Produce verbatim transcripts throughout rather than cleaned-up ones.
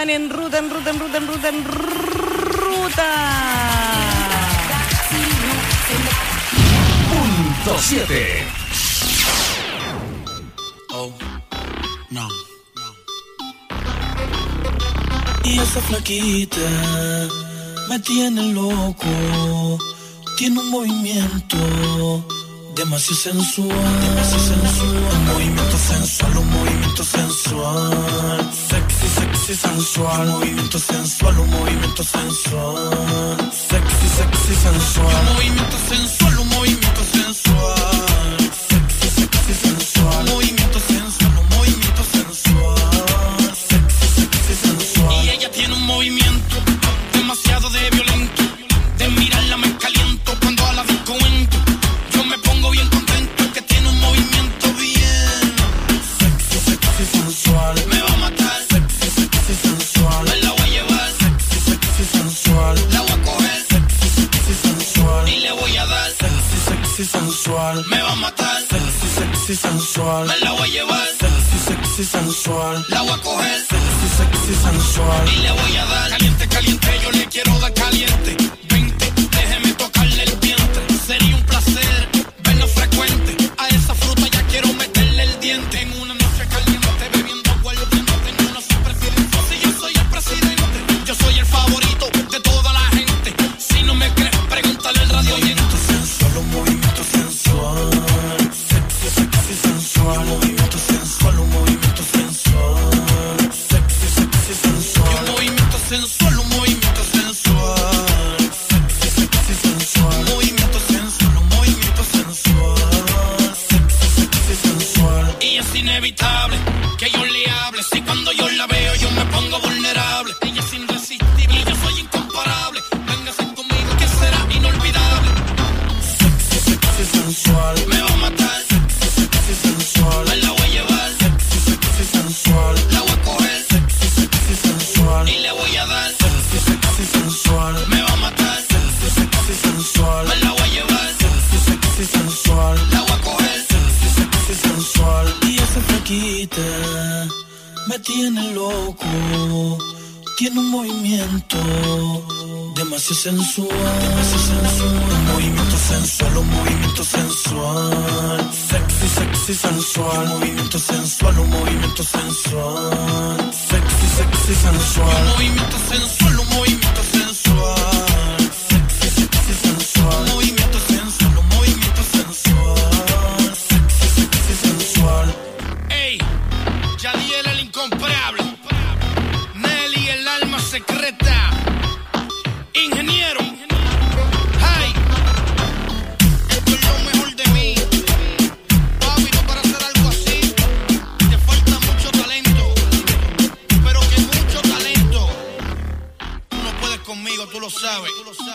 van en ruta, en ruta, en ruta, en ruta, en ruta. Punto siete. Oh, no, no. Y esa flaquita me tiene loco. Tiene un movimiento demasiado sensual, demasiado sensual. Un movimiento sensual, un movimiento sensual. Sexy, sexy, sensual. Un movimiento sensual, un movimiento sensual. Sexy, sexy, sensual. Un movimiento sensual, un movimiento sensual. Sexy, sexy, sensual. Un movimiento sensual, un movimiento sensual. Sexy, sexy, sensual. Y ella tiene un movimiento demasiado de violento. De mirarla me caliento cuando a la disco entro. Yo me pongo bien contento que tiene un movimiento bien sexy, sexy, sensual. Me va a matar. Sexy, sexy, sensual. Me la voy a llevar. Sexy, sexy, sensual. La voy a coger. Sexy, sexy, sensual. Y le voy a dar. Sexy, sexy, sensual. Me va a matar. Sexy, sexy, sensual. Me la voy a llevar. Sexy, sexy, sensual. La voy a coger. Sexy, sexy, sensual. Y le voy a dar. Caliente, caliente, yo le quiero dar caliente. Sería un placer vernos frecuente. A esa fruta ya quiero meterle el diente. En una noche caliente, bebiendo aguardiente. En una soy presidente. Si yo soy el presidente, yo soy el favorito de toda la gente. Si no me crees, pregúntale al radio oyente. Sensual, un movimiento sensual. Sexy, sexy, sensual. Un movimiento sensual, un movimiento sensual. Sexy, sexy, sensual. Un movimiento sensual, un movimiento sensual. Sexy, sexy, sensual. Un movimiento sensual, un movimiento sensual. Sexy, sexy, sensual. Y es inevitable que yo le hable. Si cuando yo la veo yo me pongo vulnerable. Ella es irresistible y yo soy incomparable. Véngase conmigo que será inolvidable. Sexy, sexy, sensual. Me va a matar. Sexy, sexy, sensual. Me la voy a llevar. Sexy, sexy, sensual. La voy a coger. Sexy, sexy, sensual. Y le voy a dar. Sexy, sexy, sensual. Me va a matar. Sexy, sexy, sensual. Me la voy a llevar. Sexy, sexy, sensual. La voy a coger. Sexy, sexy, sensual. Y esa flaquita me tiene loco. Tiene un movimiento demasiado sensual, demasiado sensual. Un movimiento sensual, un movimiento sensual. Sexy, sexy, sensual. Un movimiento sensual, un movimiento sensual. Sexy, sexy, sensual. Un movimiento sensual, un movimiento sensual. Sexy, sexy, sensual. Un movimiento sensual, un movimiento sensual. Sexy, sexy, sensual. Ey, Yadiel el incomparable. Nelly el alma secreta. Ingeniero. Hey, esto es lo mejor de mí. Papi, no para hacer algo así te falta mucho talento. Pero que mucho talento. Tú no puedes conmigo, tú lo sabes.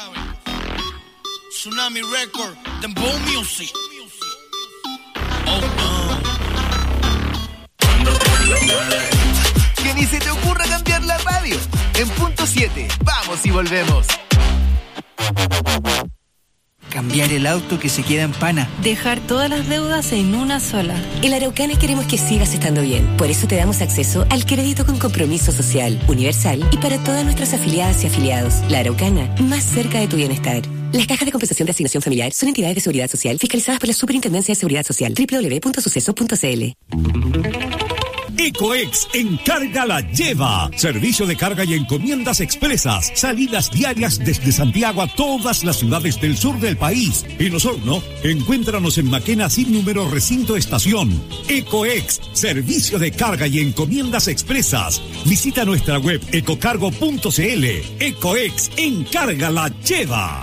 Tsunami Record, Dembow Music. Oh no. Que ni se te ocurra cambiar la radio. En punto siete, vamos y volvemos. Cambiar el auto que se queda en pana. Dejar todas las deudas en una sola. En La Araucana queremos que sigas estando bien. Por eso te damos acceso al crédito con compromiso social, universal y para todas nuestras afiliadas y afiliados. La Araucana, más cerca de tu bienestar. Las cajas de compensación de asignación familiar son entidades de seguridad social fiscalizadas por la Superintendencia de Seguridad Social. doble u doble u doble u punto suceso punto c l. Ecoex Encarga la Lleva. Servicio de carga y encomiendas expresas. Salidas diarias desde Santiago a todas las ciudades del sur del país. En Osorno, encuéntranos en Maquena sin número recinto estación. Ecoex, servicio de carga y encomiendas expresas. Visita nuestra web ecocargo punto c l. Ecoex Encarga la Lleva.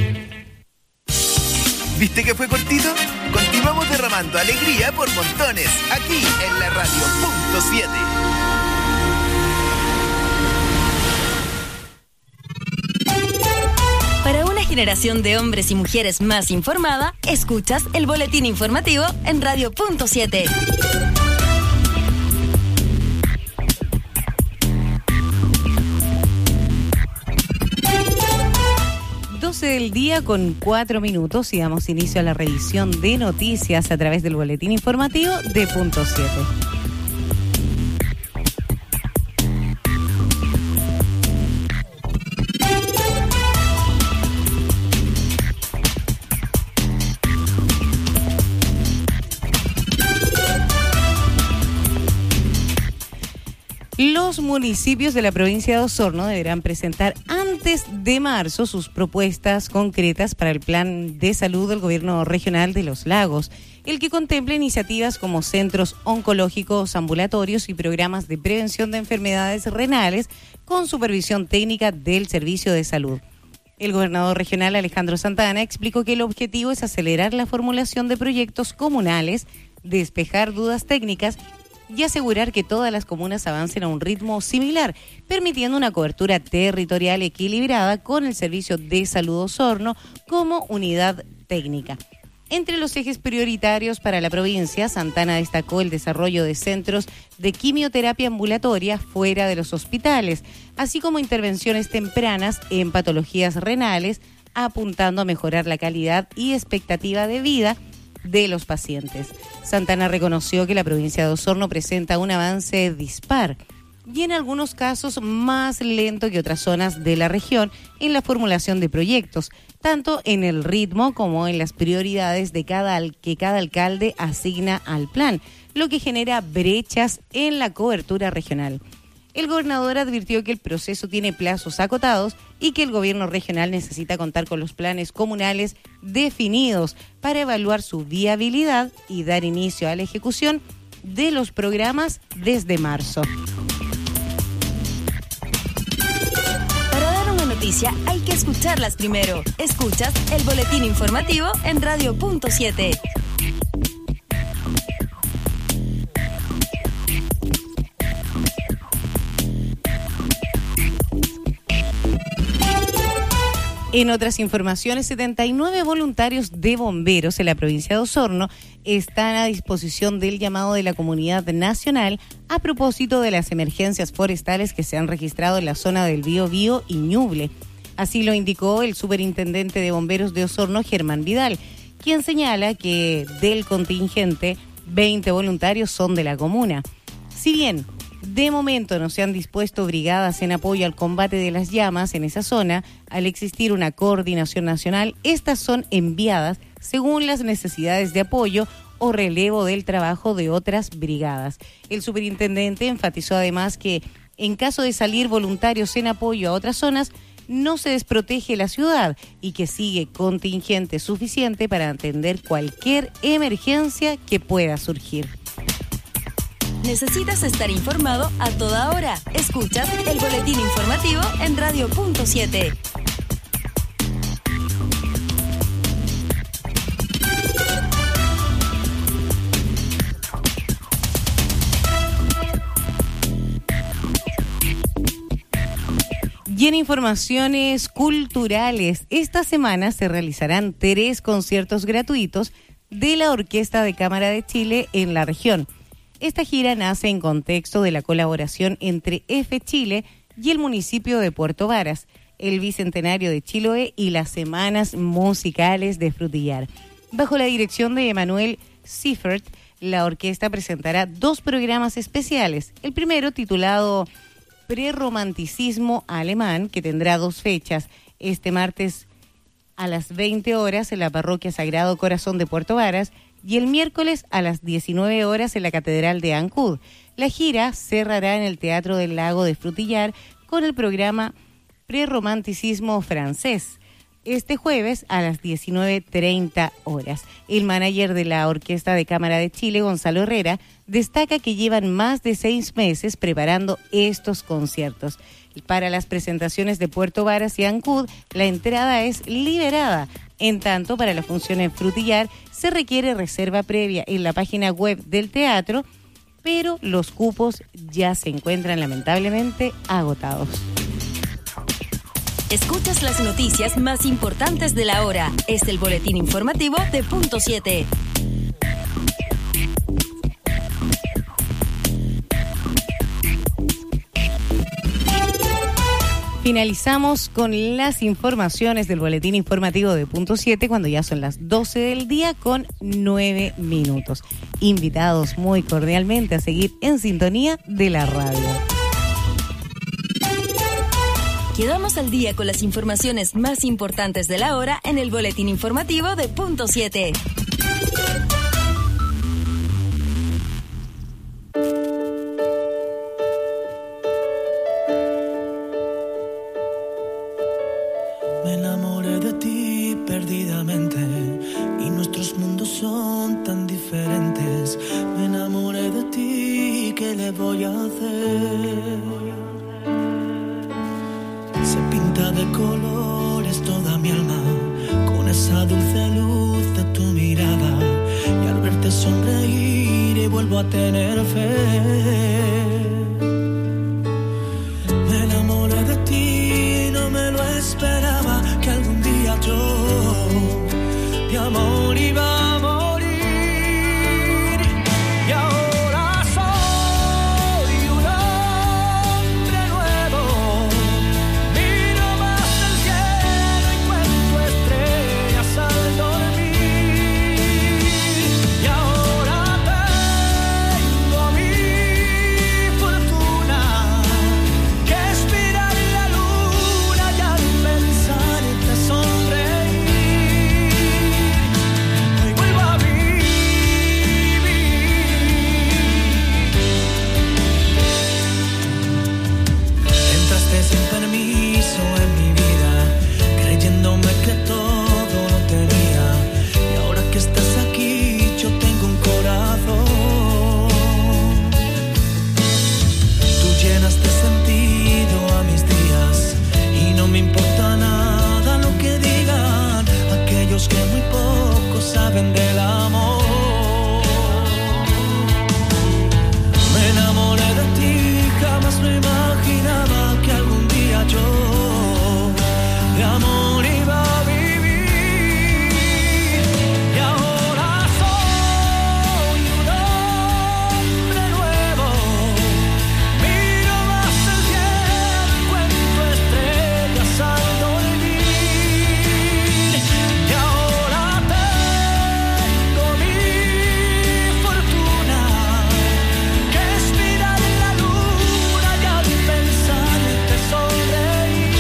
¿Viste que fue cortito? Continuamos derramando alegría por montones, aquí en la radio punto siete. Para una generación de hombres y mujeres más informada, escuchas el boletín informativo en radio punto siete. doce del día con cuatro minutos y damos inicio a la revisión de noticias a través del boletín informativo de punto siete. Los municipios de la provincia de Osorno deberán presentar antes de marzo sus propuestas concretas para el plan de salud del gobierno regional de Los Lagos, el que contempla iniciativas como centros oncológicos ambulatorios y programas de prevención de enfermedades renales con supervisión técnica del Servicio de Salud. El gobernador regional Alejandro Santana explicó que el objetivo es acelerar la formulación de proyectos comunales, despejar dudas técnicas y asegurar que todas las comunas avancen a un ritmo similar, permitiendo una cobertura territorial equilibrada con el Servicio de Salud Osorno como unidad técnica. Entre los ejes prioritarios para la provincia, Santana destacó el desarrollo de centros de quimioterapia ambulatoria fuera de los hospitales, así como intervenciones tempranas en patologías renales, apuntando a mejorar la calidad y expectativa de vida de los pacientes. Santana reconoció que la provincia de Osorno presenta un avance dispar y en algunos casos más lento que otras zonas de la región en la formulación de proyectos, tanto en el ritmo como en las prioridades de cada al- que cada alcalde asigna al plan, lo que genera brechas en la cobertura regional. El gobernador advirtió que el proceso tiene plazos acotados y que el gobierno regional necesita contar con los planes comunales definidos para evaluar su viabilidad y dar inicio a la ejecución de los programas desde marzo. Para dar una noticia hay que escucharlas primero. Escuchas el boletín informativo en Radio Punto siete. En otras informaciones, setenta y nueve voluntarios de bomberos en la provincia de Osorno están a disposición del llamado de la comunidad nacional a propósito de las emergencias forestales que se han registrado en la zona del Biobío y Ñuble. Así lo indicó el superintendente de bomberos de Osorno, Germán Vidal, quien señala que del contingente, veinte voluntarios son de la comuna. Si bien de momento no se han dispuesto brigadas en apoyo al combate de las llamas en esa zona, al existir una coordinación nacional, estas son enviadas según las necesidades de apoyo o relevo del trabajo de otras brigadas. El superintendente enfatizó además que en caso de salir voluntarios en apoyo a otras zonas, no se desprotege la ciudad y que sigue contingente suficiente para atender cualquier emergencia que pueda surgir. Necesitas estar informado a toda hora. Escuchas el boletín informativo en Radio Punto siete. Y en informaciones culturales, esta semana se realizarán tres conciertos gratuitos de la Orquesta de Cámara de Chile en la región. Esta gira nace en contexto de la colaboración entre F Chile y el municipio de Puerto Varas, el bicentenario de Chiloé y las semanas musicales de Frutillar. Bajo la dirección de Emanuel Seifert, la orquesta presentará dos programas especiales. El primero, titulado Prerromanticismo Alemán, que tendrá dos fechas, este martes a las veinte horas en la Parroquia Sagrado Corazón de Puerto Varas y el miércoles a las diecinueve horas en la Catedral de Ancud. La gira cerrará en el Teatro del Lago de Frutillar con el programa Prerromanticismo Francés, este jueves a las diecinueve treinta horas. El manager de la Orquesta de Cámara de Chile, Gonzalo Herrera, destaca que llevan más de seis meses preparando estos conciertos. Para las presentaciones de Puerto Varas y Ancud, la entrada es liberada. En tanto, para la función en Frutillar se requiere reserva previa en la página web del teatro, pero los cupos ya se encuentran lamentablemente agotados. Escuchas las noticias más importantes de la hora. Es el boletín informativo de Punto siete. Finalizamos con las informaciones del boletín informativo de Punto siete cuando ya son las doce del día con nueve minutos. Invitados muy cordialmente a seguir en sintonía de la radio. Quedamos al día con las informaciones más importantes de la hora en el boletín informativo de Punto siete. pinta de colores toda mi alma con esa dulce luz de tu mirada, y al verte sonreír y vuelvo a tener fe. Me enamoré de ti, no me lo esperaba, que algún día yo de amor iba a morir. Y ahora soy un hombre nuevo, miro más el cielo y cuento estrellas al dormir. Y ahora tengo mi fortuna, que es mirar la luna y al pensarte sonreír. Hoy vuelvo a vivir. Entraste sin permiso en mi vida, creyéndome que todo lo tenía, y ahora que estás aquí yo tengo un corazón. Tú llenas de sentido a mis días y no me importa nada lo que digan aquellos que muy poco saben del amor. Me enamoré de ti, jamás me imaginaba que algún día yo de amor iba a vivir. Y ahora soy un hombre nuevo, miro más el cielo y cuento estrellas al dormir. Y ahora tengo mi fortuna, que es mirar la luna y al pensarte sonreír.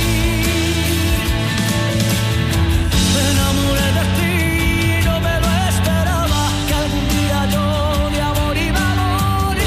Me enamoré de ti, no me lo esperaba, que algún día yo de amor iba a morir.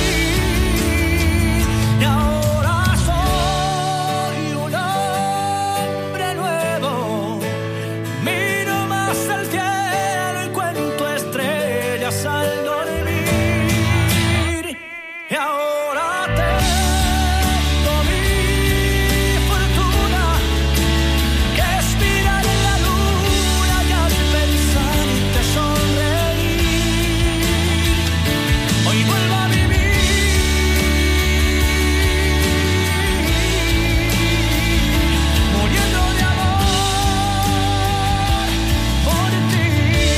Y ahora soy un hombre nuevo, miro más el cielo y cuento estrellas al dormir. Y ahora tengo mi fortuna, que es mirar la luna y al pensarte sonreír. Hoy vuelvo a vivir, muriendo de amor por ti.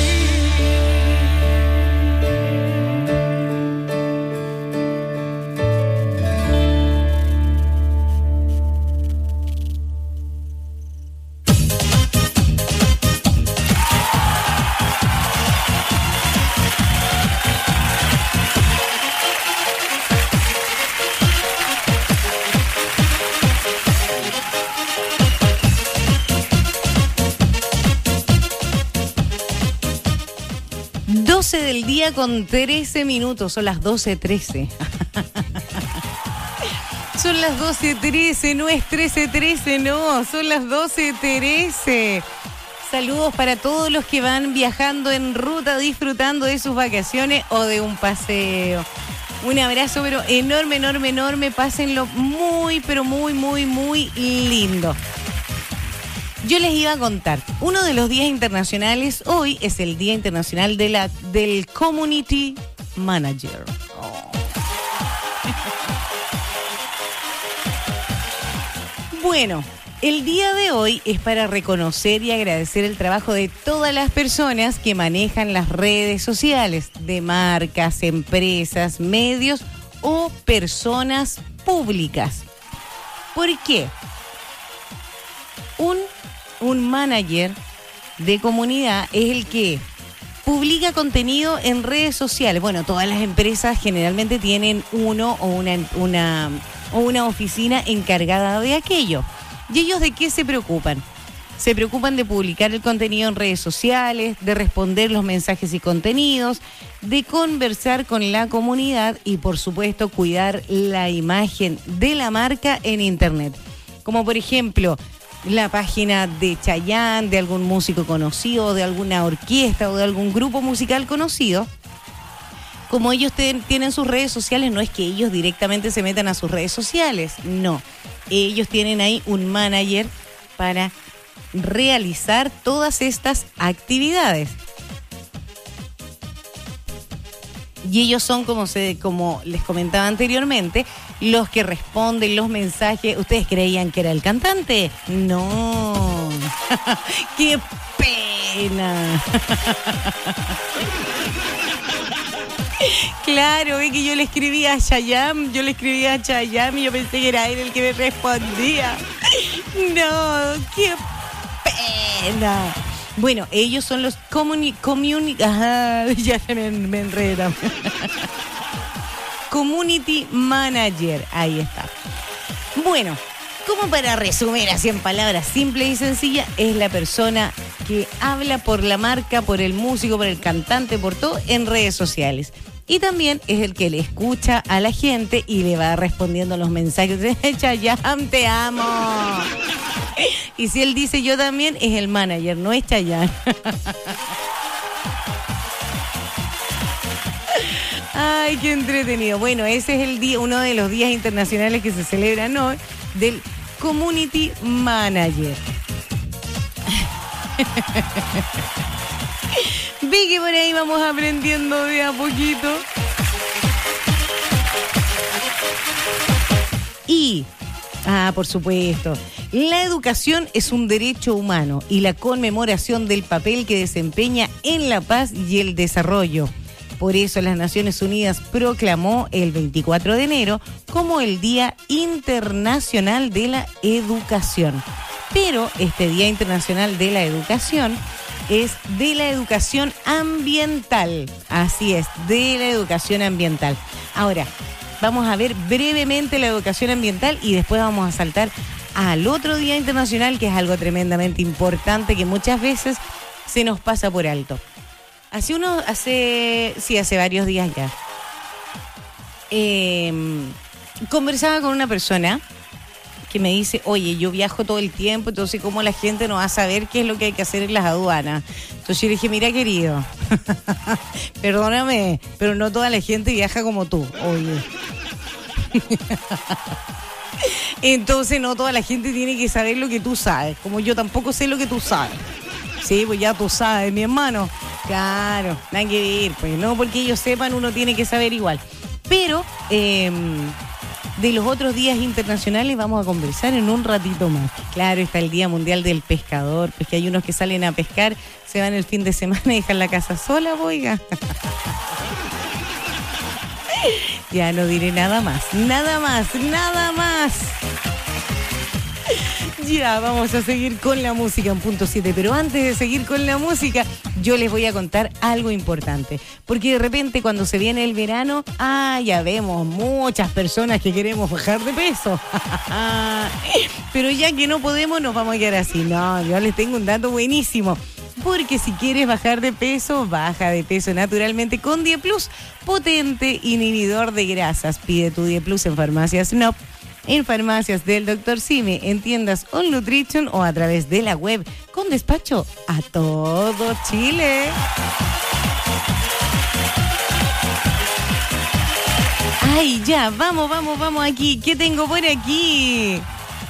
doce del día con trece minutos, son las doce trece. Son las doce trece, no es trece trece, no, son las doce trece. Saludos para todos los que van viajando en ruta, disfrutando de sus vacaciones o de un paseo. Un abrazo, pero enorme, enorme, enorme. Pásenlo muy, pero muy, muy, muy lindo. Yo les iba a contar, uno de los días internacionales, hoy es el Día Internacional de la, del Community Manager. Oh. Bueno, el día de hoy es para reconocer y agradecer el trabajo de todas las personas que manejan las redes sociales, de marcas, empresas, medios o personas públicas. ¿Por qué? Un Un manager de comunidad es el que publica contenido en redes sociales. Bueno, todas las empresas generalmente tienen uno o una, una, o una oficina encargada de aquello. ¿Y ellos de qué se preocupan? Se preocupan de publicar el contenido en redes sociales, de responder los mensajes y contenidos, de conversar con la comunidad y, por supuesto, cuidar la imagen de la marca en Internet. Como, por ejemplo, la página de Chayanne, de algún músico conocido, de alguna orquesta o de algún grupo musical conocido. Como ellos ten, tienen sus redes sociales, no es que ellos directamente se metan a sus redes sociales, no. Ellos tienen ahí un manager para realizar todas estas actividades. Y ellos son, como, se, como les comentaba anteriormente, los que responden los mensajes. ¿Ustedes creían que era el cantante? No. ¡Qué pena! Claro, ve que yo le escribía a Chayanne, yo le escribía a Chayanne y yo pensé que era él el que me respondía. No, qué pena. Bueno, ellos son los comuni... comuni ajá, ya me, me enredan. Community Manager, ahí está. Bueno, como para resumir así en palabras simples y sencillas, es la persona que habla por la marca, por el músico, por el cantante, por todo en redes sociales. Y también es el que le escucha a la gente y le va respondiendo los mensajes. Chayanne, te amo. Y si él dice yo también, es el manager, no es Chayanne. Ay, qué entretenido. Bueno, ese es el día, uno de los días internacionales que se celebran hoy, del Community Manager. Ve que por ahí vamos aprendiendo de a poquito. Y, ah, por supuesto, la educación es un derecho humano y la conmemoración del papel que desempeña en la paz y el desarrollo. Por eso las Naciones Unidas proclamó el veinticuatro de enero como el Día Internacional de la Educación. Pero este Día Internacional de la Educación es de la educación ambiental. Así es, de la educación ambiental. Ahora, vamos a ver brevemente la educación ambiental y después vamos a saltar al otro Día Internacional, que es algo tremendamente importante que muchas veces se nos pasa por alto. Hace uno, hace, sí, hace varios días ya, eh, conversaba con una persona que me dice, oye, yo viajo todo el tiempo, entonces ¿cómo la gente no va a saber qué es lo que hay que hacer en las aduanas? Entonces yo le dije, mira, querido, perdóname, pero no toda la gente viaja como tú, oye. Entonces no toda la gente tiene que saber lo que tú sabes, como yo tampoco sé lo que tú sabes. Sí, pues ya tú sabes, mi hermano. Claro, nada que ver, pues no porque ellos sepan, uno tiene que saber igual. Pero eh, de los otros días internacionales vamos a conversar en un ratito más. Claro, está el Día Mundial del Pescador, pues que hay unos que salen a pescar, se van el fin de semana y dejan la casa sola, oiga. Ya no diré nada más, nada más, nada más. Ya, vamos a seguir con la música en punto siete, pero antes de seguir con la música, yo les voy a contar algo importante, porque de repente cuando se viene el verano, ah, ya vemos muchas personas que queremos bajar de peso, pero ya que no podemos nos vamos a quedar así. No, yo les tengo un dato buenísimo, porque si quieres bajar de peso, baja de peso naturalmente con Dieplus, potente inhibidor de grasas. Pide tu Dieplus en Farmacias N O P, en farmacias del doctor Simi, en tiendas All Nutrition o a través de la web, con despacho a todo Chile. Ay, ya, vamos, vamos, vamos aquí. ¿Qué tengo por aquí?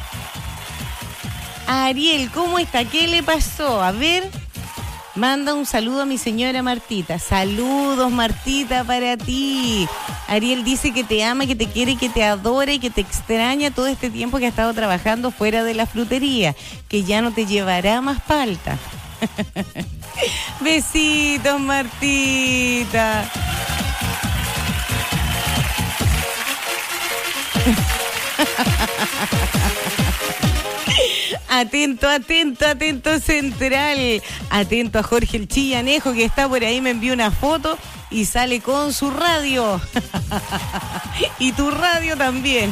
Ariel, ¿cómo está? ¿Qué le pasó? A ver, manda un saludo a mi señora Martita. Saludos, Martita, para ti. Ariel dice que te ama, que te quiere, que te adora y que te extraña todo este tiempo que ha estado trabajando fuera de la frutería, que ya no te llevará más palta. Besitos, Martita. Atento, atento, atento Central. Atento a Jorge el Chillanejo, que está por ahí, me envió una foto y sale con su radio. Y tu radio también.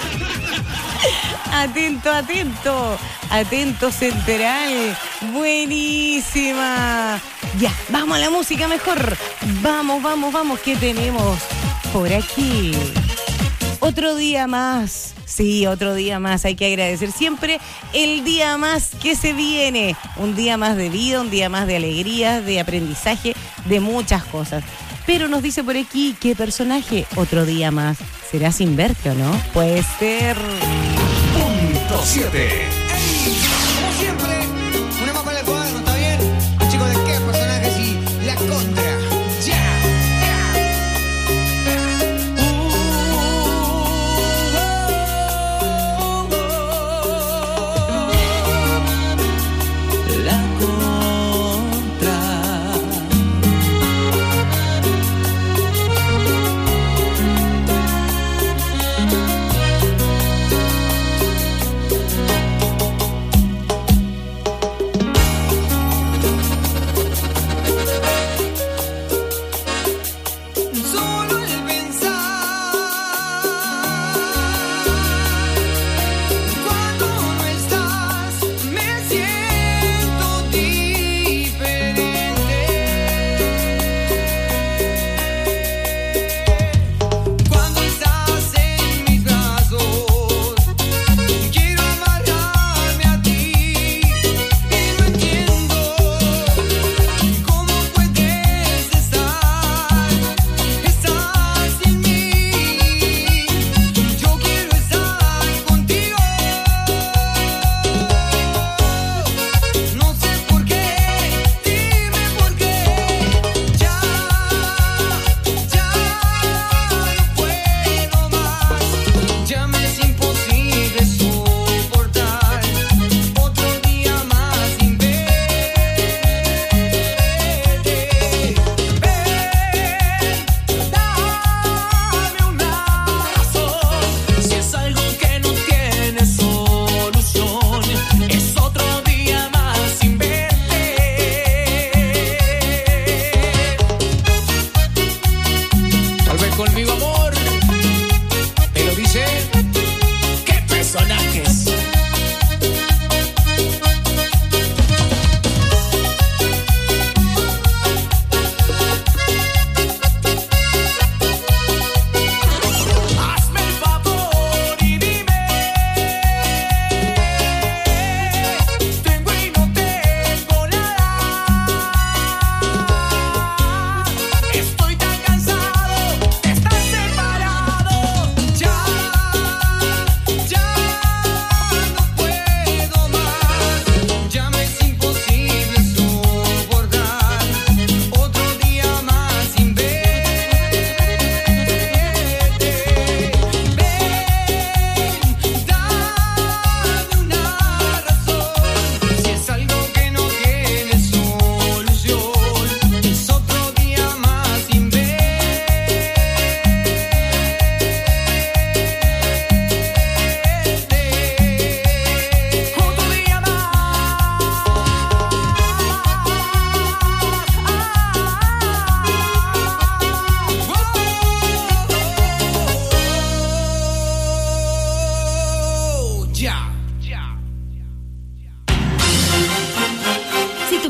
Atento, atento. Atento Central. Buenísima. Ya, vamos a la música mejor. Vamos, vamos, vamos. ¿Qué tenemos por aquí? Otro día más. Sí, otro día más. Hay que agradecer siempre el día más que se viene. Un día más de vida, un día más de alegría, de aprendizaje, de muchas cosas. Pero nos dice por aquí, ¿qué personaje? Otro día más. ¿Será sin verte o no? Puede ser. Punto siete.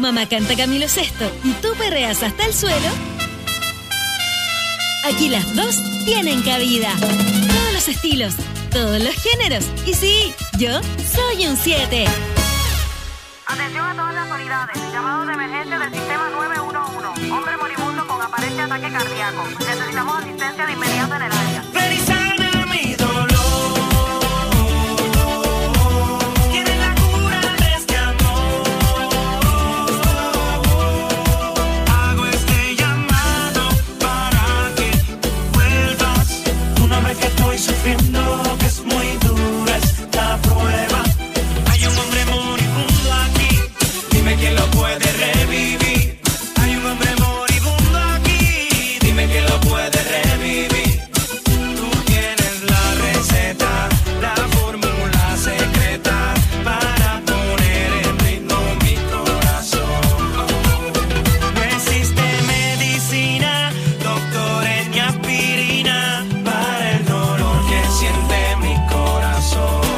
mamá canta Camilo Sesto y tú perreas hasta el suelo, aquí las dos tienen cabida. Todos los estilos, todos los géneros. Y sí, yo soy un siete. Atención a todas las autoridades. Llamado de emergencia del sistema nueve uno uno. Hombre moribundo con aparente ataque cardíaco. Necesitamos asistencia de inmediato en el área. Ven y sana mi dolor. Tienes la cura de este amor. Hago este llamado para que tú vuelvas. Una vez que estoy sufriendo, que es muy dura esta prueba. Hay un hombre moribundo aquí. Dime quién lo puede revivir. Hay un hombre moribundo aquí. Dime quién lo puede revivir. Tú tienes la receta, la fórmula secreta para poner en ritmo mi corazón. No existe medicina, doctores ni aspirina para el dolor que siente mi corazón.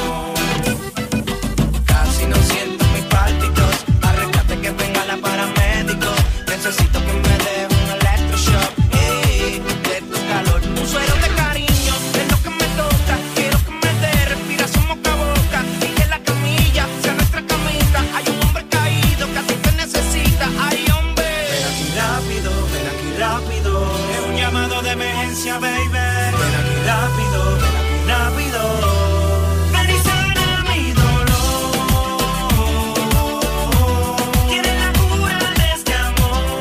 Casi no siento mis pálpitos. A rescate que venga la paramédico. Necesito que me dé un electroshock. Ey, de tu calor. Un suero de cariño es lo que me toca. Quiero que me dé respiración boca a boca. Y que la camilla sea nuestra camita. Hay un hombre caído que a ti te necesita. Ay, hombre. Ven aquí rápido, ven aquí rápido. Es un llamado de emergencia, baby. Ven aquí rápido, ven aquí rápido. Ven y sana mi dolor. Tienes la cura de este amor.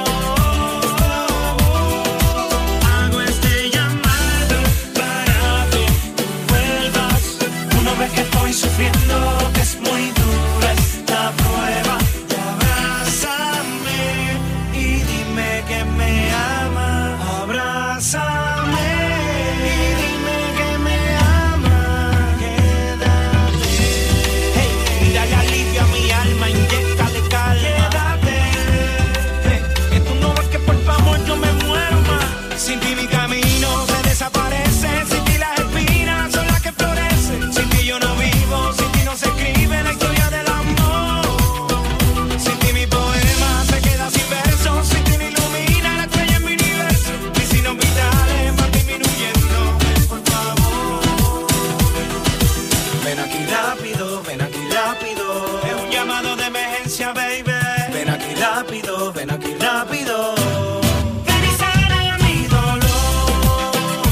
Hago este llamado para que tú vuelvas. Una vez que estoy sufriendo, que es muy dura esta prueba. Y abrázame y dime que me ama. Abrázame y dime que me ama. Quédate. Hey, mira que alivia mi alma, inyéctale calma. Quédate. Hey, que tú no ves que por favor yo me muero más. Sin ti mi camino se desaparece. Sin ti las espinas son las que florecen. Sin ti yo no vivo, sin ti no se escribe la historia del amor. Sin ti mi poema se queda sin versos. Sin ti no ilumina la estrella en mi universo. Mis signos vitales van disminuyendo. Ven, por favor. Ven aquí rápido, ven aquí rápido. Es un llamado de emergencia, baby. Ven aquí rápido, ven aquí rápido. Ven y sana mi dolor.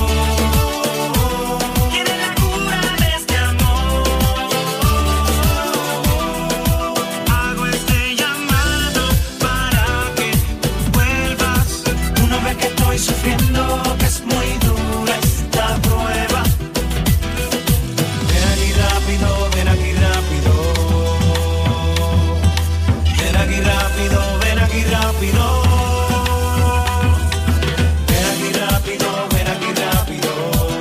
Tienes la cura de este amor. Hago este llamado para que tú vuelvas. Una vez que estoy sufriendo, que es muy dura esta prueba. Ven aquí rápido, ven aquí rápido. Ven aquí rápido, ven aquí rápido. Ven aquí rápido, ven aquí rápido.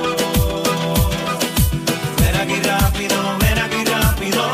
Ven aquí rápido, ven aquí rápido.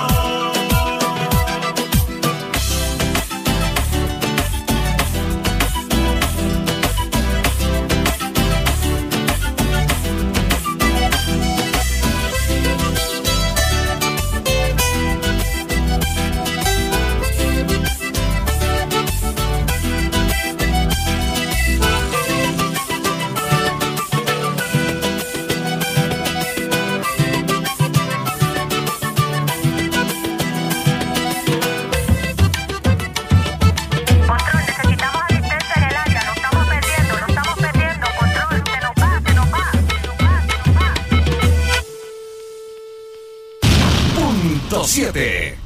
Control, necesitamos asistencia en el área. Lo estamos perdiendo, lo estamos perdiendo. Control, se nos va, se nos va. Se nos va, se nos va. Punto siete.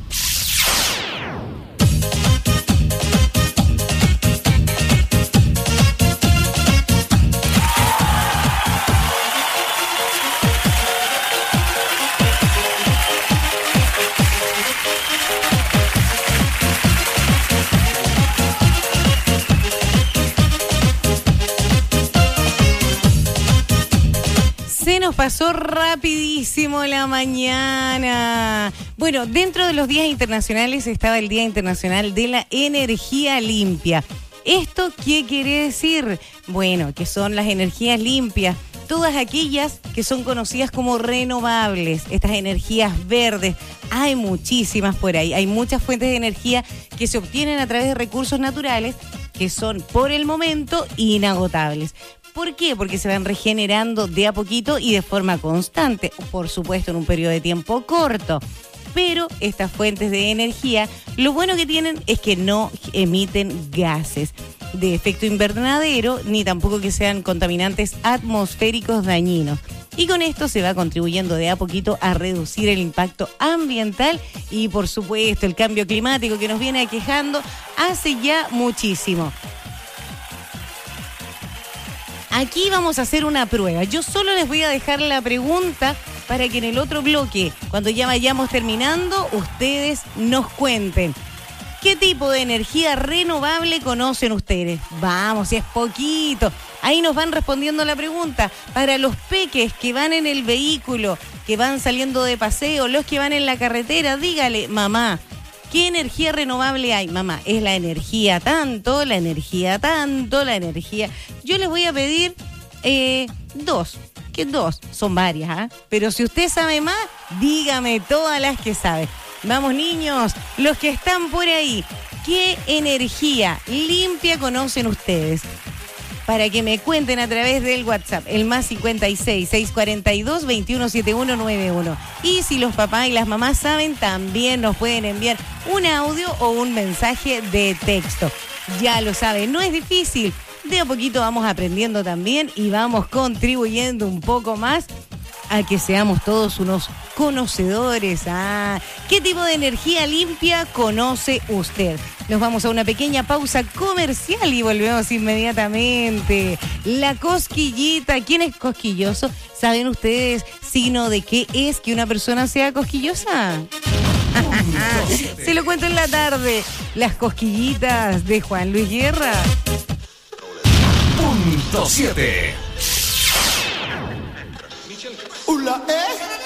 Se nos pasó rapidísimo la mañana. Bueno, dentro de los días internacionales estaba el Día Internacional de la Energía Limpia. ¿Esto qué quiere decir? Bueno, que son las energías limpias. todas aquellas que son conocidas como renovables, estas energías verdes. Hay muchísimas por ahí, hay muchas fuentes de energía que se obtienen a través de recursos naturales que son por el momento inagotables. ¿Por qué? Porque se van regenerando de a poquito y de forma constante, por supuesto en un periodo de tiempo corto. Pero estas fuentes de energía, lo bueno que tienen es que no emiten gases de efecto invernadero, ni tampoco que sean contaminantes atmosféricos dañinos. Y con esto se va contribuyendo de a poquito a reducir el impacto ambiental y, por supuesto, el cambio climático que nos viene aquejando hace ya muchísimo. Aquí vamos a hacer una prueba. Yo solo les voy a dejar la pregunta para que en el otro bloque, cuando ya vayamos terminando, ustedes nos cuenten. ¿Qué tipo de energía renovable conocen ustedes? Vamos, si es poquito. Ahí nos van respondiendo la pregunta. Para los peques que van en el vehículo, que van saliendo de paseo, los que van en la carretera, dígale, mamá, ¿qué energía renovable hay? Mamá, es la energía tanto, la energía tanto, la energía... Yo les voy a pedir eh, dos, que dos, son varias, ¿ah? ¿eh? Pero si usted sabe más, dígame todas las que sabe. Vamos, niños, los que están por ahí, ¿qué energía limpia conocen ustedes? Para que me cuenten a través del WhatsApp, el más cincuenta y seis, seiscientos cuarenta y dos, veintiuno setenta y uno noventa y uno. Y si los papás y las mamás saben, también nos pueden enviar un audio o un mensaje de texto. Ya lo saben, no es difícil. De a poquito vamos aprendiendo también y vamos contribuyendo un poco más a que seamos todos unos conocedores. Ah, ¿qué tipo de energía limpia conoce usted? Nos vamos a una pequeña pausa comercial y volvemos inmediatamente. La cosquillita. ¿Quién es cosquilloso? ¿Saben ustedes signo de qué es que una persona sea cosquillosa? Se lo cuento en la tarde. Las cosquillitas de Juan Luis Guerra. Punto siete. Hola, ¿eh?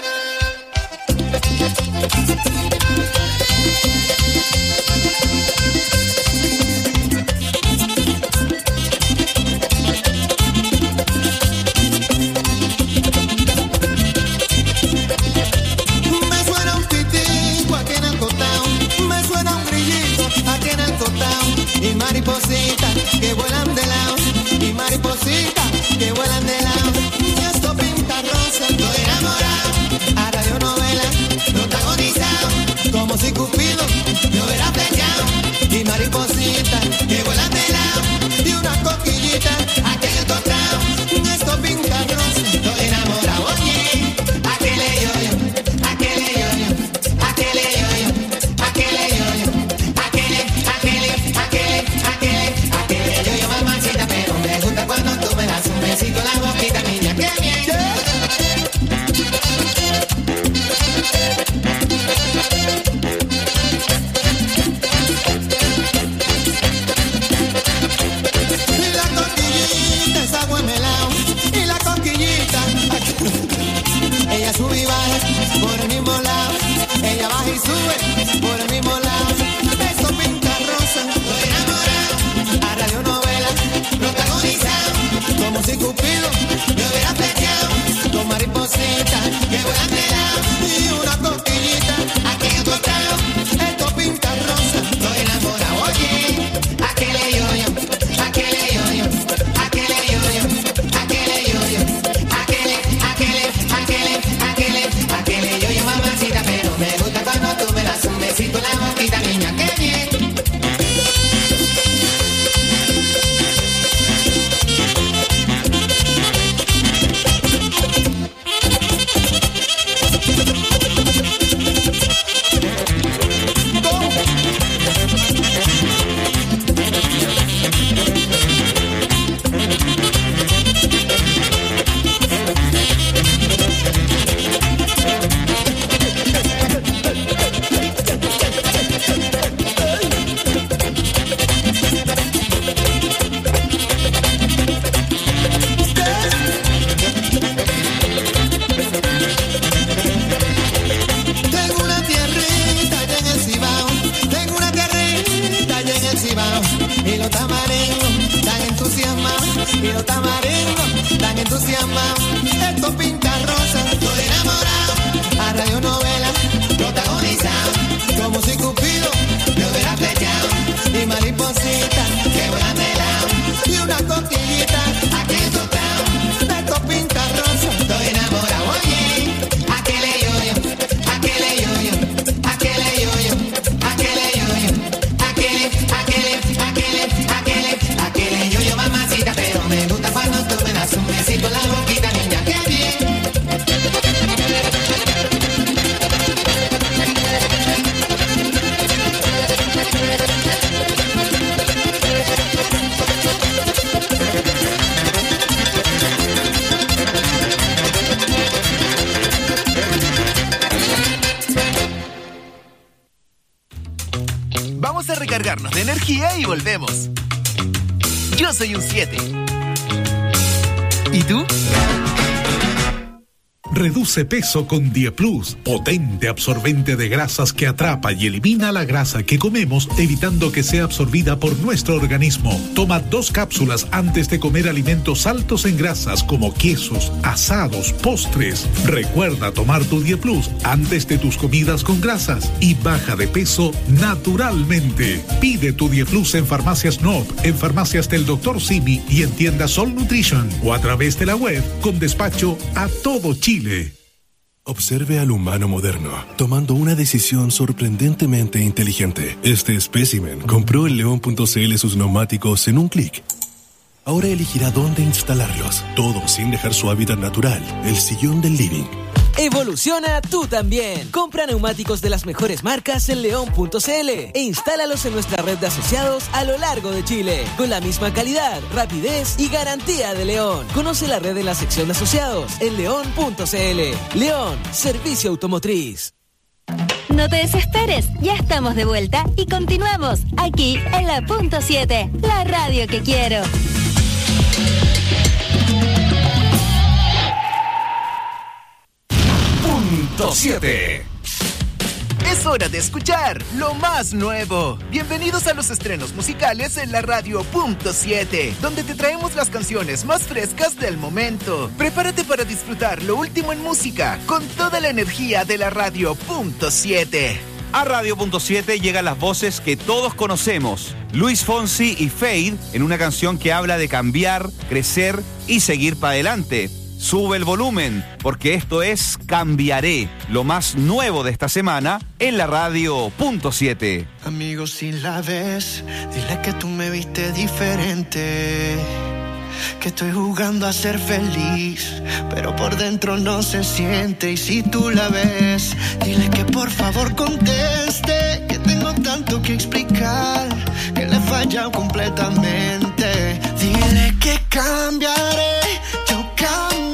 Me suena un pitico aquí en el cotao, me suena un grillito aquí en el cotao, y maripositas que vuelan de lado, y maripositas que vuelan de lado. Y esto pinta rosa, estoy enamorado, a radionovela protagonizado. Vamos a recargarnos de energía y volvemos. Yo soy un siete. ¿Y tú? Reduce peso con Dieplus, potente absorbente de grasas que atrapa y elimina la grasa que comemos, evitando que sea absorbida por nuestro organismo. Toma dos cápsulas antes de comer alimentos altos en grasas como quesos, asados, postres. Recuerda tomar tu Dieplus antes de tus comidas con grasas y baja de peso naturalmente. Pide tu Dieplus en Farmacias N O P, en Farmacias del doctor Simi y en tiendas Sol Nutrition o a través de la web con despacho a todo Chile. Observe al humano moderno, tomando una decisión sorprendentemente inteligente. Este espécimen compró en león punto c l sus neumáticos en un clic. Ahora elegirá dónde instalarlos, todo sin dejar su hábitat natural, el sillón del living. Evoluciona tú también. Compra neumáticos de las mejores marcas en león punto c l e instálalos en nuestra red de asociados a lo largo de Chile, con la misma calidad, rapidez y garantía de León. Conoce la red en la sección de asociados en león punto c l. León, servicio automotriz. No te desesperes, ya estamos de vuelta y continuamos aquí en la punto siete, la radio que quiero. Punto siete. Es hora de escuchar lo más nuevo. Bienvenidos a los estrenos musicales en la radio Punto siete, donde te traemos las canciones más frescas del momento. Prepárate para disfrutar lo último en música con toda la energía de la radio Punto siete. A Radio Punto siete llegan las voces que todos conocemos. Luis Fonsi y Fade en una canción que habla de cambiar, crecer y seguir para adelante. Sube el volumen, porque esto es Cambiaré, lo más nuevo de esta semana en la radio Punto siete. Amigo, si la ves, dile que tú me viste diferente, que estoy jugando a ser feliz, pero por dentro no se siente. Y si tú la ves, dile que por favor conteste, que tengo tanto que explicar, que le he fallado completamente. Dile que cambiaré, yo cambiaré.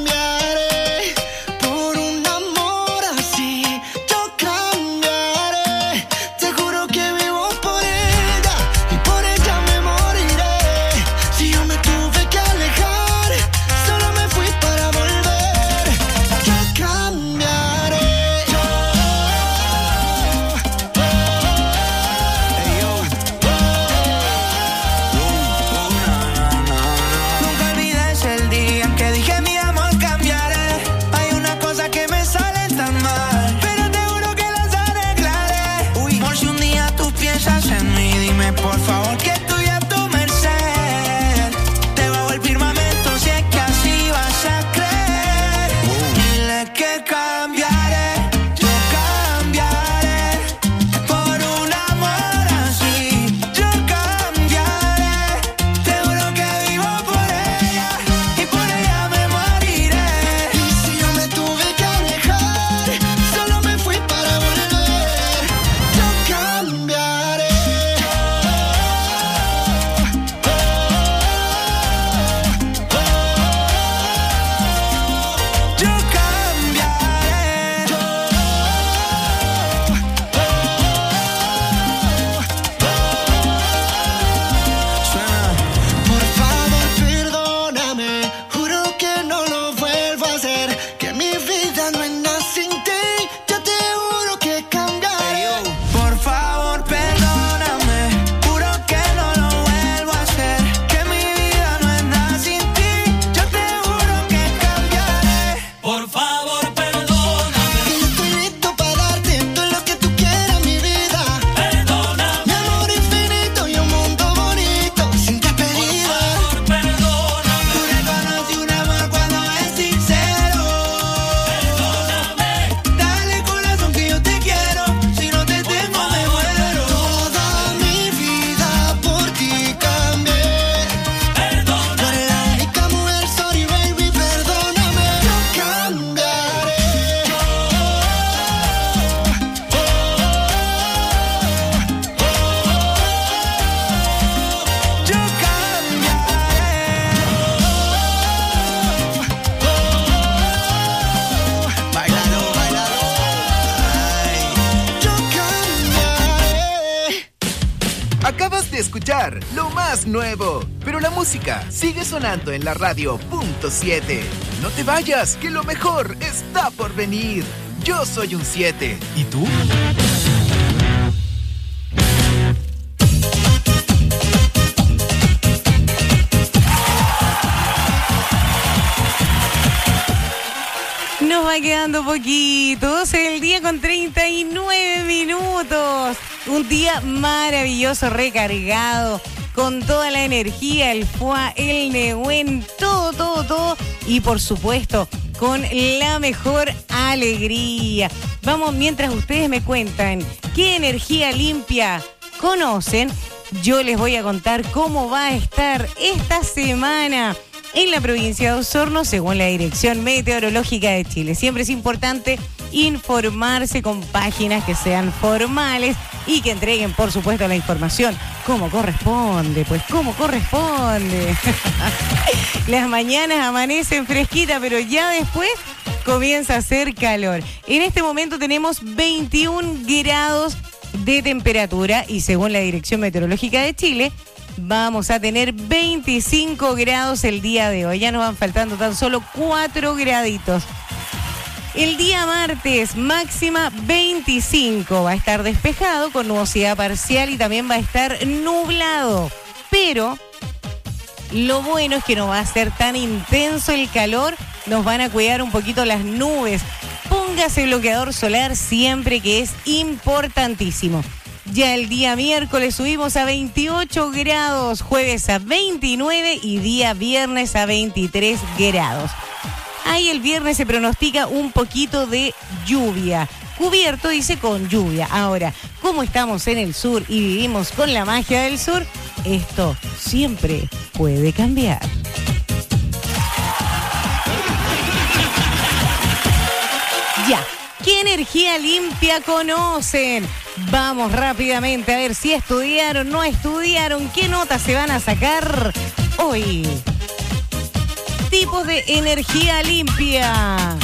de escuchar lo más nuevo. Pero la música sigue sonando en la radio punto siete. No te vayas, que lo mejor está por venir. Yo soy un siete. ¿Y tú? Nos va quedando poquito, doce del día con treinta y nueve minutos. Un día maravilloso, recargado, con toda la energía, el fuá, el Nehuen, todo, todo, todo. Y por supuesto, con la mejor alegría. Vamos, mientras ustedes me cuentan qué energía limpia conocen, yo les voy a contar cómo va a estar esta semana en la provincia de Osorno, según la Dirección Meteorológica de Chile. Siempre es importante informarse con páginas que sean formales y que entreguen, por supuesto, la información como corresponde, pues como corresponde. Las mañanas amanecen fresquitas, pero ya después comienza a hacer calor. En este momento tenemos veintiún grados de temperatura y según la Dirección Meteorológica de Chile, vamos a tener veinticinco grados el día de hoy. Ya nos van faltando tan solo cuatro graditos. El día martes, máxima veinticinco. Va a estar despejado con nubosidad parcial y también va a estar nublado. Pero lo bueno es que no va a ser tan intenso el calor. Nos van a cuidar un poquito las nubes. Póngase bloqueador solar siempre, que es importantísimo. Ya el día miércoles subimos a veintiocho grados, jueves a veintinueve y día viernes a veintitrés grados. Ahí el viernes se pronostica un poquito de lluvia. Cubierto, dice, con lluvia. Ahora, como estamos en el sur y vivimos con la magia del sur, esto siempre puede cambiar. Ya. ¿Qué energía limpia conocen? Vamos rápidamente a ver si estudiaron, no estudiaron, qué notas se van a sacar hoy. Tipos de energía limpia.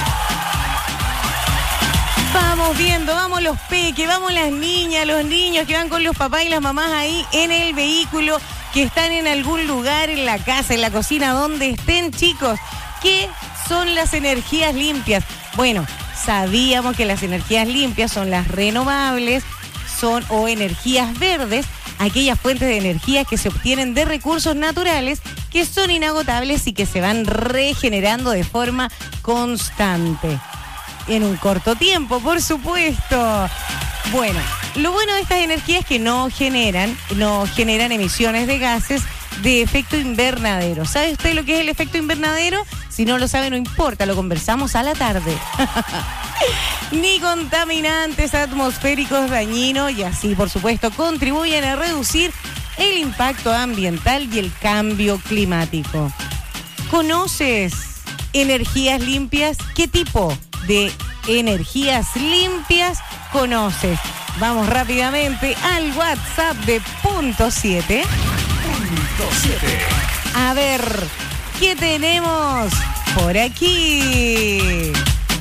Vamos viendo, vamos los peques, vamos las niñas, los niños que van con los papás y las mamás ahí en el vehículo, que están en algún lugar, en la casa, en la cocina, donde estén, chicos. ¿Qué son las energías limpias? Bueno, sabíamos que las energías limpias son las renovables, son o energías verdes, aquellas fuentes de energía que se obtienen de recursos naturales que son inagotables y que se van regenerando de forma constante. En un corto tiempo, por supuesto. Bueno, lo bueno de estas energías es que no generan, no generan emisiones de gases de efecto invernadero. ¿Sabe usted lo que es el efecto invernadero? Si no lo sabe, no importa, lo conversamos a la tarde. Ni contaminantes atmosféricos dañinos y así, por supuesto, contribuyen a reducir el impacto ambiental y el cambio climático. ¿Conoces energías limpias? ¿Qué tipo de energías limpias conoces? Vamos rápidamente al WhatsApp de punto siete. Punto siete. A ver, ¿qué tenemos por aquí?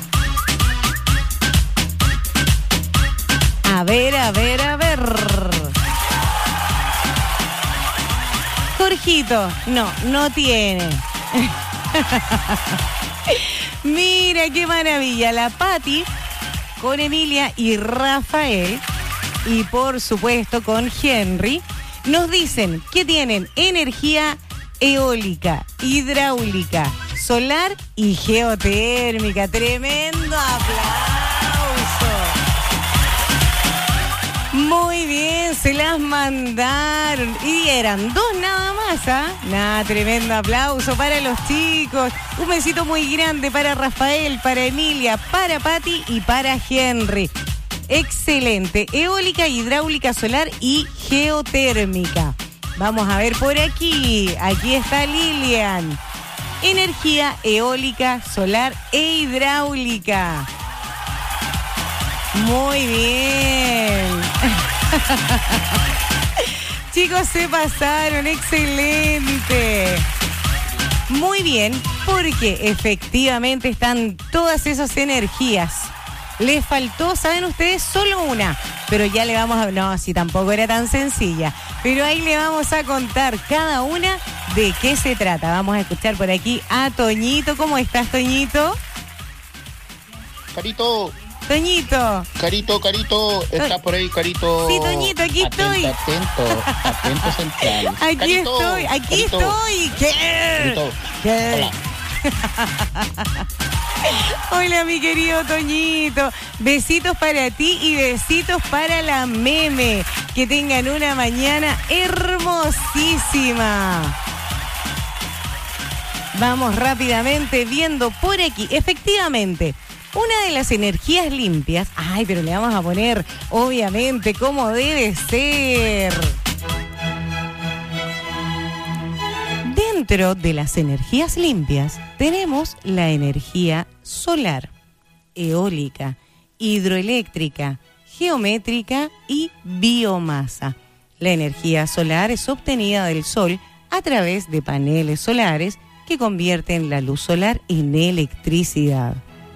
A ver, a ver, a ver. Jorgito, no, no tiene. Mira qué maravilla, la Patti con Emilia y Rafael y por supuesto con Henry nos dicen que tienen energía eólica, hidráulica, solar y geotérmica. Tremendo aplauso. Muy bien, se las mandaron. Y eran dos nada más, ¿ah? ¿eh? Nada, tremendo aplauso para los chicos. Un besito muy grande para Rafael, para Emilia, para Patti y para Henry. Excelente. Eólica, hidráulica, solar y geotérmica. Vamos a ver por aquí. Aquí está Lilian. Energía eólica, solar e hidráulica. Muy bien. Chicos, se pasaron. Excelente. Muy bien, porque efectivamente están todas esas energías. Le faltó, ¿saben ustedes? Solo una. Pero ya le vamos a... No, si tampoco era tan sencilla. Pero ahí le vamos a contar cada una de qué se trata. Vamos a escuchar por aquí a Toñito. ¿Cómo estás, Toñito? Carito. Toñito. Carito, Carito. ¿Estás por ahí, Carito? Sí, Toñito, aquí atento, estoy. Atento, atento central. Aquí Carito, estoy, aquí Carito. estoy. ¿Qué? Carito. ¿Qué? Hola. Hola, mi querido Toñito. Besitos para ti y besitos para la meme. Que tengan una mañana hermosísima. Vamos rápidamente viendo por aquí. Efectivamente, una de las energías limpias. Ay, pero le vamos a poner, obviamente, como debe ser. Dentro de las energías limpias tenemos la energía solar, eólica, hidroeléctrica, geométrica y biomasa. La energía solar es obtenida del sol a través de paneles solares que convierten la luz solar en electricidad.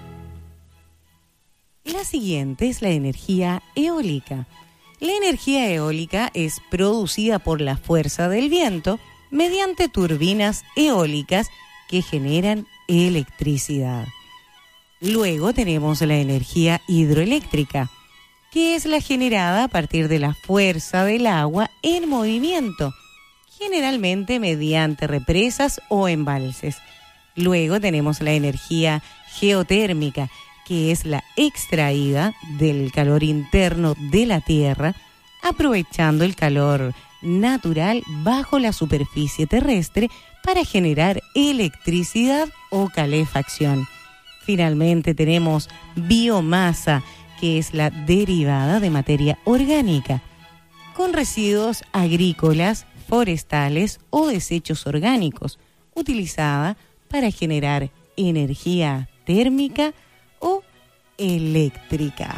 La siguiente es la energía eólica. La energía eólica es producida por la fuerza del viento mediante turbinas eólicas que generan electricidad. Luego tenemos la energía hidroeléctrica, que es la generada a partir de la fuerza del agua en movimiento, generalmente mediante represas o embalses. Luego tenemos la energía geotérmica, que es la extraída del calor interno de la Tierra, aprovechando el calor natural bajo la superficie terrestre para generar electricidad o calefacción. Finalmente tenemos biomasa, que es la derivada de materia orgánica, con residuos agrícolas, forestales o desechos orgánicos, utilizada para generar energía térmica o eléctrica.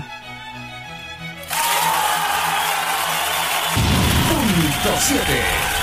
Punto siete.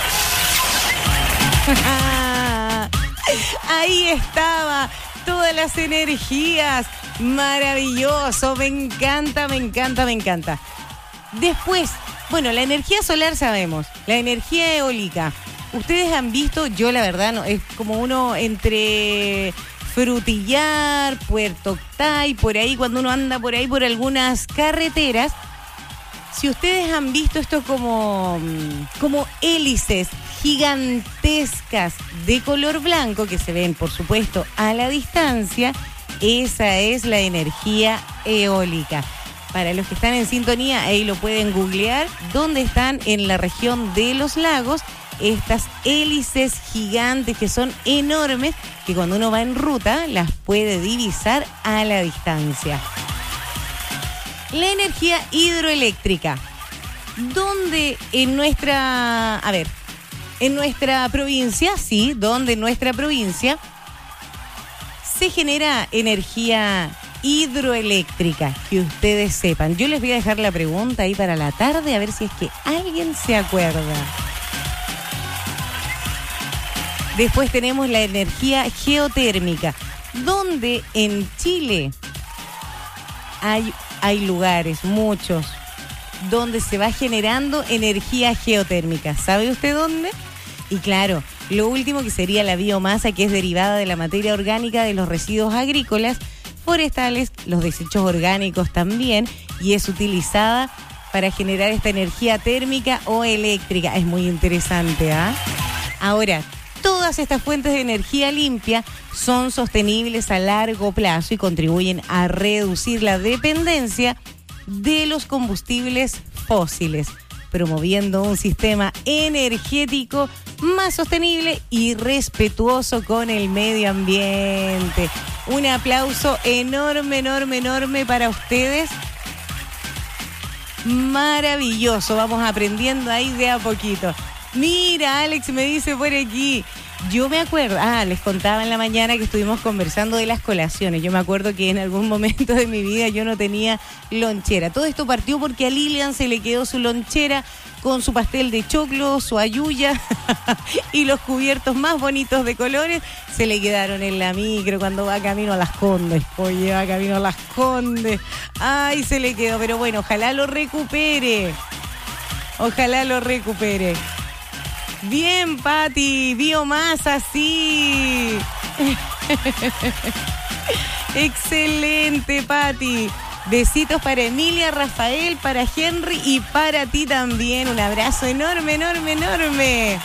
Ahí estaba, todas las energías. Maravilloso, me encanta, me encanta, me encanta. Después, bueno, la energía solar sabemos, la energía eólica. Ustedes han visto, yo la verdad, no, es como uno entre Frutillar, Puerto Octay, por ahí, cuando uno anda por ahí por algunas carreteras. Si ustedes han visto esto como, como hélices gigantescas de color blanco que se ven, por supuesto, a la distancia, esa es la energía eólica. Para los que están en sintonía, ahí lo pueden googlear, donde están en la región de los lagos estas hélices gigantes que son enormes, que cuando uno va en ruta las puede divisar a la distancia. La energía hidroeléctrica, donde en nuestra, a ver, en nuestra provincia, sí, donde en nuestra provincia se genera energía hidroeléctrica, que ustedes sepan. Yo les voy a dejar la pregunta ahí para la tarde, a ver si es que alguien se acuerda. Después tenemos la energía geotérmica, donde en Chile hay, hay lugares, muchos, donde se va generando energía geotérmica. ¿Sabe usted dónde? Y claro, lo último que sería la biomasa, que es derivada de la materia orgánica de los residuos agrícolas, forestales, los desechos orgánicos también, y es utilizada para generar esta energía térmica o eléctrica. Es muy interesante, ¿ah? ¿eh? Ahora, todas estas fuentes de energía limpia son sostenibles a largo plazo y contribuyen a reducir la dependencia de los combustibles fósiles, promoviendo un sistema energético más sostenible y respetuoso con el medio ambiente. Un aplauso enorme, enorme, enorme para ustedes. Maravilloso, vamos aprendiendo ahí de a poquito. Mira, Alex me dice por aquí, yo me acuerdo, ah, les contaba en la mañana que estuvimos conversando de las colaciones. Yo me acuerdo que en algún momento de mi vida yo no tenía lonchera. Todo esto partió porque a Lilian se le quedó su lonchera con su pastel de choclo, su ayuya y los cubiertos más bonitos de colores, se le quedaron en la micro cuando va camino a Las Condes. Oye, va camino a Las Condes. Ay, se le quedó, pero bueno, ojalá lo recupere. Ojalá lo recupere. Bien, Pati, biomasa, sí. Excelente, Pati. Besitos para Emilia, Rafael, para Henry y para ti también. Un abrazo enorme, enorme, enorme.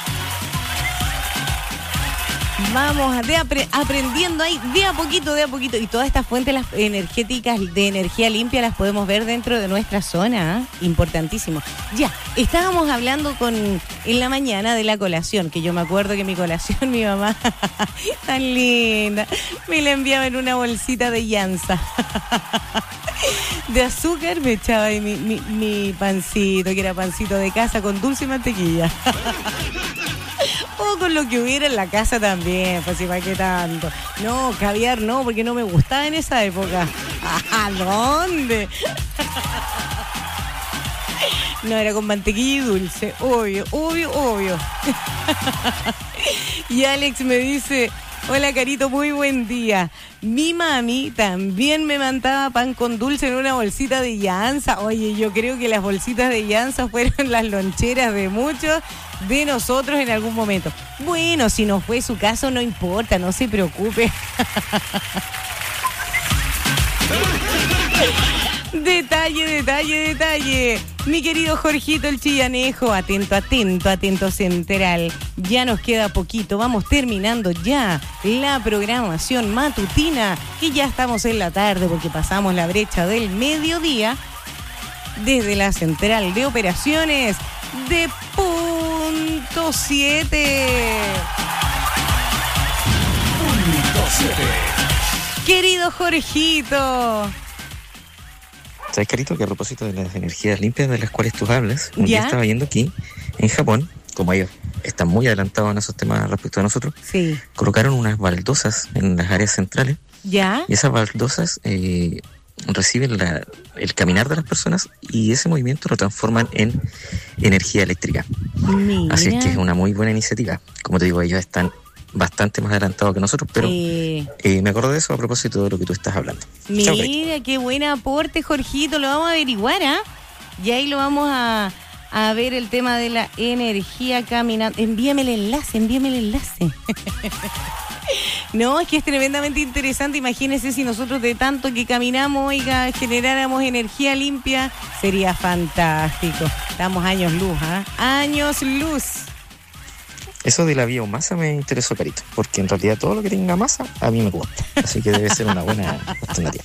Vamos de apre- aprendiendo ahí de a poquito, de a poquito. Y todas estas fuentes las energéticas de energía limpia las podemos ver dentro de nuestra zona. ¿eh? Importantísimo. Ya, estábamos hablando con en la mañana de la colación, que yo me acuerdo que mi colación, mi mamá, tan linda, me la enviaba en una bolsita de llanza. De azúcar me echaba ahí mi, mi, mi pancito, que era pancito de casa con dulce y mantequilla. O con lo que hubiera en la casa también, pues si para qué tanto. No, caviar no, porque no me gustaba en esa época. ¿A dónde? No, era con mantequilla y dulce, obvio, obvio, obvio. Y Alex me dice: hola, Carito, muy buen día. Mi mami también me mandaba pan con dulce en una bolsita de llanza. Oye, yo creo que las bolsitas de llanza fueron las loncheras de muchos de nosotros en algún momento. Bueno, si no fue su caso, no importa, no se preocupe. Detalle, detalle, detalle. Mi querido Jorgito el Chillanejo, atento, atento, atento central. Ya nos queda poquito, vamos terminando ya la programación matutina y ya estamos en la tarde porque pasamos la brecha del mediodía desde la central de operaciones de Punto siete. Punto siete. Querido Jorgito. ¿Sabes, Carito, que a propósito de las energías limpias de las cuales tú hablas, un ¿Ya? día estaba viendo aquí, en Japón, como ellos están muy adelantados en esos temas respecto a nosotros, sí, colocaron unas baldosas en las áreas centrales, ¿ya? y esas baldosas eh, reciben la, el caminar de las personas y ese movimiento lo transforman en energía eléctrica. Mira. Así es que es una muy buena iniciativa. Como te digo, ellos están bastante más adelantados que nosotros, pero Eh, eh, me acuerdo de eso a propósito de lo que tú estás hablando. Chao, Carito. Mira, qué buen aporte, Jorgito. Lo vamos a averiguar, ¿ah? Y ahí lo vamos a, a ver el tema de la energía caminando. Envíame el enlace, envíame el enlace. No, es que es tremendamente interesante. Imagínense si nosotros de tanto que caminamos, oiga, generáramos energía limpia, sería fantástico. Estamos años luz, ¿ah? Años luz. Eso de la biomasa me interesó, Carito, porque en realidad todo lo que tenga masa a mí me gusta, así que debe ser una buena alternativa.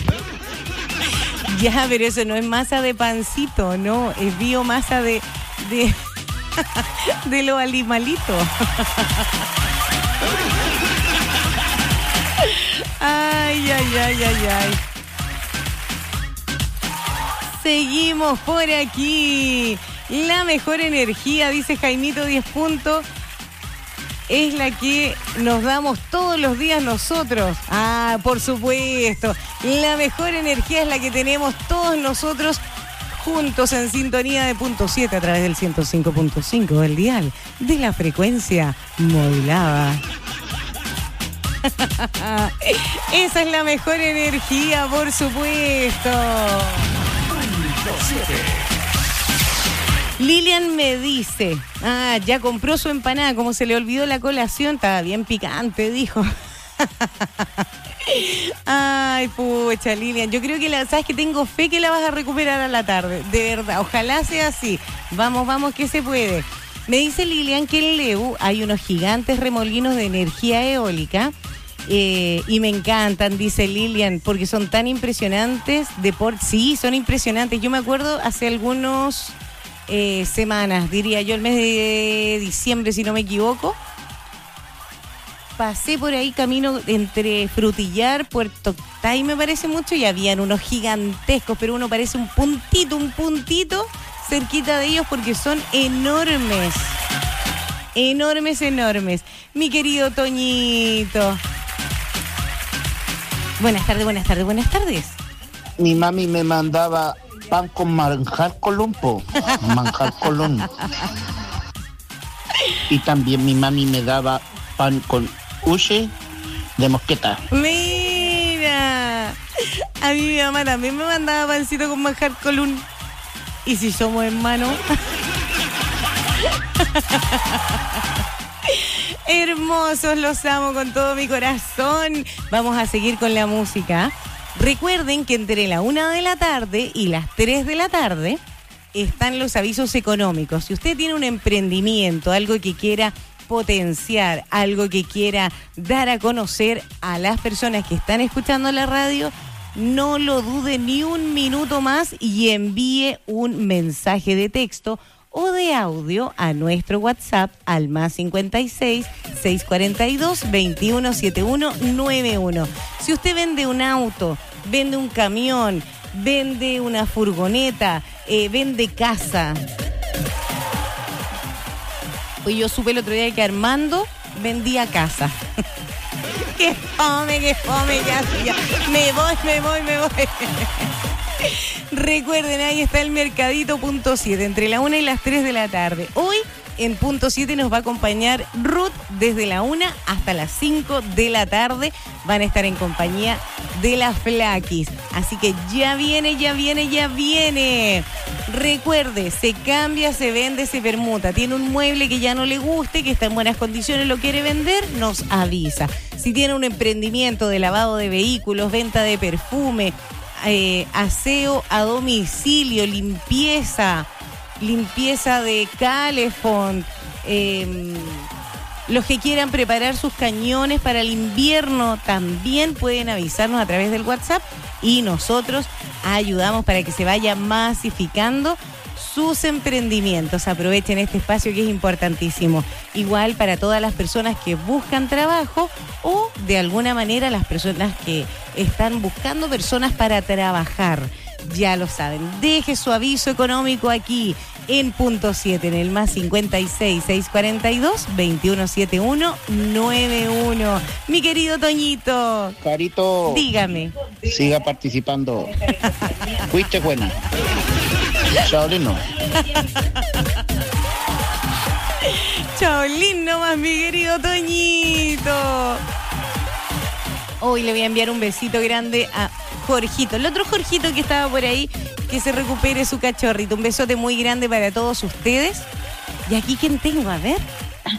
Ya, pero eso no es masa de pancito, no, es biomasa de de, de los animalitos. Ay, ay, ay, ay, ay. Seguimos por aquí. La mejor energía, dice Jaimito diez puntos, es la que nos damos todos los días nosotros. Ah, por supuesto. La mejor energía es la que tenemos todos nosotros juntos en sintonía de Punto siete a través del ciento cinco punto cinco del dial de la frecuencia modulada. Esa es la mejor energía, por supuesto. Punto siete. Lilian me dice, ah, ya compró su empanada, como se le olvidó la colación, estaba bien picante, dijo. Ay, pucha, Lilian, yo creo que la, sabes que tengo fe que la vas a recuperar a la tarde, de verdad, ojalá sea así. Vamos, vamos, que se puede. Me dice Lilian que en Leu hay unos gigantes remolinos de energía eólica. Eh, y me encantan, dice Lilian, porque son tan impresionantes. De por sí, son impresionantes. Yo me acuerdo hace algunos eh, semanas, diría yo, el mes de diciembre, si no me equivoco. Pasé por ahí camino entre Frutillar, Puerto Octay, me parece mucho, y habían unos gigantescos, pero uno parece un puntito, un puntito cerquita de ellos porque son enormes. Enormes, enormes. Mi querido Toñito. Buenas tardes, buenas tardes, buenas tardes. Mi mami me mandaba pan con manjar columpo, manjar colón. Y también mi mami me daba pan con uche de mosqueta. Mira, a mí mi mamá también me mandaba pancito con manjar colún. ¿Y si somos hermanos? Hermosos, los amo con todo mi corazón. Vamos a seguir con la música. Recuerden que entre la una de la tarde y las tres de la tarde están los avisos económicos. Si usted tiene un emprendimiento, algo que quiera potenciar, algo que quiera dar a conocer a las personas que están escuchando la radio, no lo dude ni un minuto más y envíe un mensaje de texto o de audio a nuestro WhatsApp al más cincuenta y seis, seiscientos cuarenta y dos, veintiuno setenta y uno noventa y uno. Si usted vende un auto, vende un camión, vende una furgoneta, eh, vende casa. Pues yo supe el otro día que Armando vendía casa. ¡Qué fome, qué fome! Ya, ya. Me voy, me voy, me voy. Recuerden, ahí está el Mercadito Punto siete, entre la una y las tres de la tarde. Hoy en Punto siete nos va a acompañar Ruth desde la una hasta las cinco de la tarde. Van a estar en compañía de las Flaquis. Así que ya viene, ya viene, ya viene. Recuerde, se cambia, se vende, se permuta. Tiene un mueble que ya no le guste, que está en buenas condiciones, lo quiere vender, nos avisa. Si tiene un emprendimiento de lavado de vehículos, venta de perfume, eh, aseo a domicilio, limpieza, limpieza de calefón, eh, los que quieran preparar sus cañones para el invierno también pueden avisarnos a través del WhatsApp y nosotros ayudamos para que se vaya masificando sus emprendimientos. Aprovechen este espacio que es importantísimo. Igual para todas las personas que buscan trabajo o de alguna manera las personas que están buscando personas para trabajar. Ya lo saben, deje su aviso económico aquí en Punto siete, en el más cincuenta y seis, seiscientos cuarenta y dos, veintiuno setenta y uno noventa y uno. Mi querido Toñito. Carito. Dígame. Siga participando. Fuiste buena. Shaolin no. Shaolin nomás, mi querido Toñito. Hoy le voy a enviar un besito grande a Jorgito, el otro Jorgito que estaba por ahí, que se recupere su cachorrito. Un besote muy grande para todos ustedes. ¿Y aquí quién tengo? A ver.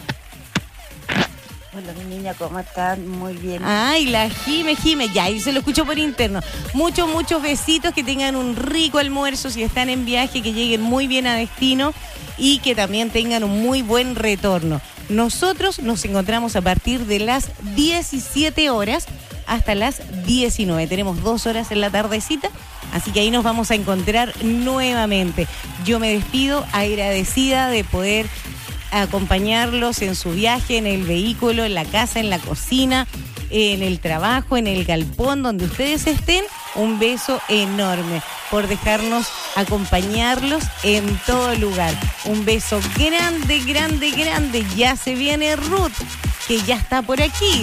Hola, mi niña, ¿cómo están? Muy bien. Ay, la Jime, Jime. Ya, y se lo escucho por interno. Muchos, muchos besitos, que tengan un rico almuerzo si están en viaje, que lleguen muy bien a destino y que también tengan un muy buen retorno. Nosotros nos encontramos a partir de las diecisiete horas hasta las diecinueve. Tenemos dos horas en la tardecita, así que ahí nos vamos a encontrar nuevamente. Yo me despido agradecida de poder acompañarlos en su viaje, en el vehículo, en la casa, en la cocina, en el trabajo, en el galpón, donde ustedes estén. Un beso enorme por dejarnos acompañarlos en todo lugar. Un beso grande, grande, grande. Ya se viene Ruth, que ya está por aquí.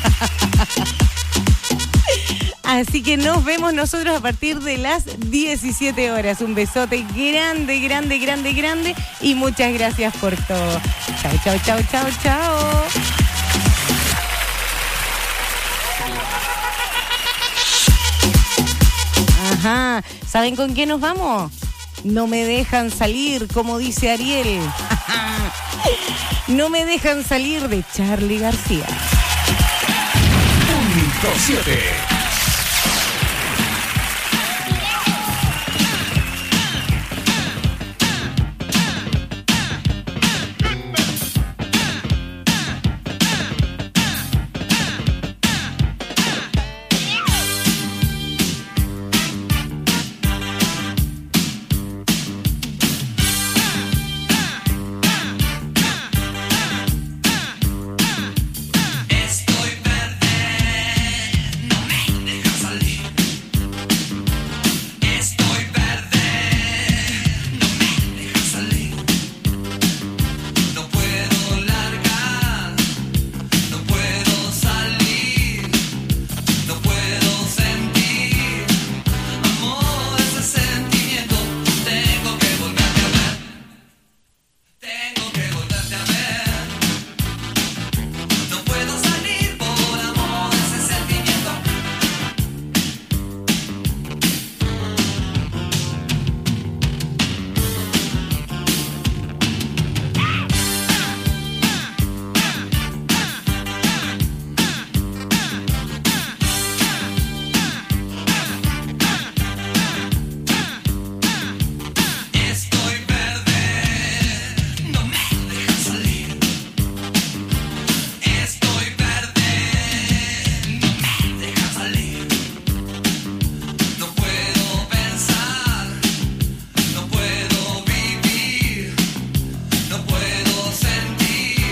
Así que nos vemos nosotros a partir de las diecisiete horas. Un besote grande, grande, grande, grande. Y muchas gracias por todo. Chao, chao, chao, chao, chao. Ajá. ¿Saben con qué nos vamos? No me dejan salir, como dice Ariel. No me dejan salir, de Charly García. Punto siete.